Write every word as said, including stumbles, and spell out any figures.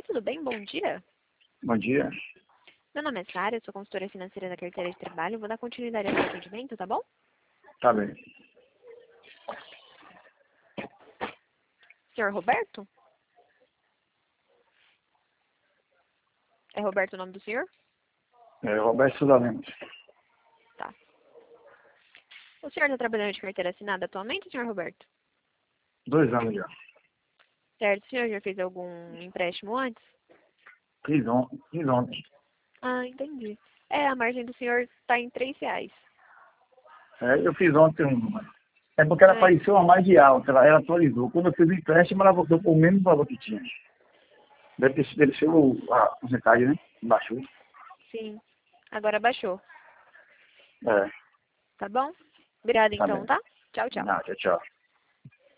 tudo bem? Bom dia. Bom dia. Meu nome é Sara, eu sou consultora financeira da carteira de trabalho. Vou dar continuidade ao seu atendimento, tá bom? Tá bem. Senhor Roberto? É Roberto o nome do senhor? É, Roberto Souza Lemos. Tá. O senhor está trabalhando de carteira assinada atualmente, senhor Roberto? Dois anos já. Certo. O senhor já fez algum empréstimo antes? Fiz, on fiz ontem. Ah, entendi. É, a margem do senhor está em três reais. É, eu fiz ontem um. É porque ela Ah, apareceu a mais de alta, ela, ela atualizou. Quando eu fiz o empréstimo, ela voltou por mesmo valor que tinha. Deve ter deve ser o, a porcentagem, né? Baixou. sim. Agora baixou. É, Tá bom? Obrigada tá então, bem. tá? Tchau, tchau. Não, tchau, tchau.